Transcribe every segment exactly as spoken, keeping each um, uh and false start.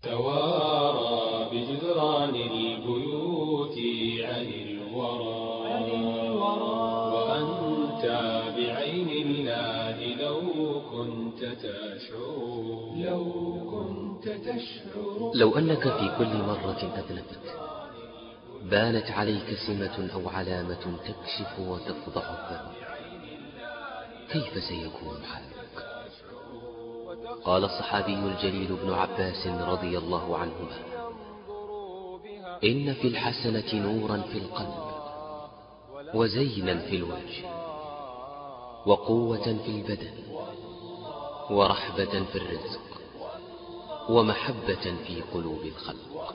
توارى بجدران البيوت عن الورى، وأنت بعين الله لو كنت تشعر لو كنت تشعر لو أنك في كل مرة أذنبت بانت عليك سمة أو علامة تكشف وتفضح الذنب، كيف سيكون حالك؟ قال الصحابي الجليل ابن عباس رضي الله عنهما: إن في الحسنة نورا في القلب، وزينا في الوجه، وقوة في البدن، ورحبة في الرزق، ومحبة في قلوب الخلق.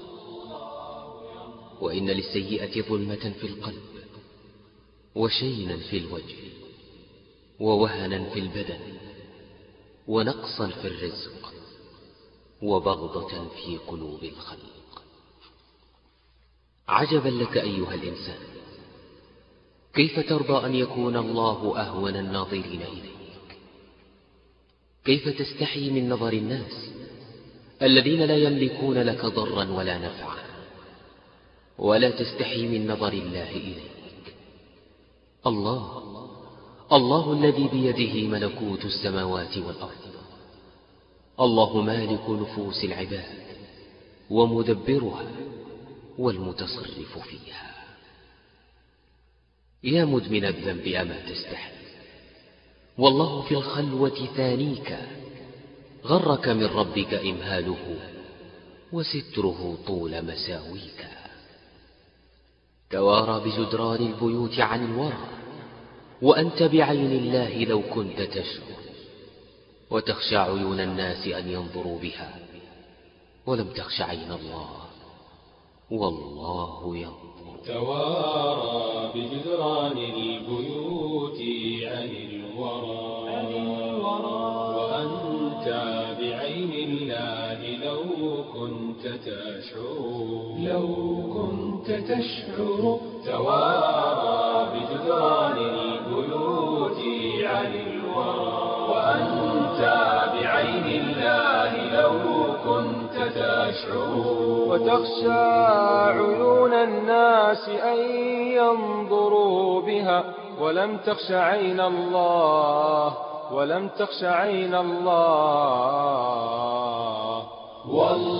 وإن للسيئة ظلمة في القلب، وشينا في الوجه، ووهنا في البدن، ونقصا في الرزق، وبغضة في قلوب الخلق. عجبا لك أيها الإنسان، كيف ترضى أن يكون الله أهون الناظرين إليك؟ كيف تستحي من نظر الناس الذين لا يملكون لك ضرا ولا نفعا، ولا تستحي من نظر الله إليك؟ الله الله الذي بيده ملكوت السماوات والأرض، الله مالك نفوس العباد ومدبرها والمتصرف فيها. يا مدمن الذنب أما تستحي؟ والله في الخلوة ثانيك، غرك من ربك إمهاله وستره طول مساويك. توارى بجدران البيوت عن الورى، وأنت بعين الله لو كنت تشعر، وتخشى عيون الناس أن ينظروا بها، ولم تخش عين الله والله ينظر. توارى بجدران البيوت عن الورى، وأنت بعين الله لو كنت تشعر لو كنت تشعر. توارى بجدران البيوت عن الورى، وأنت بعين الله لو كنت تشعر، وتخشى عيون الناس أن ينظروا بها، ولم تخش عين الله ولم تخش عين الله والله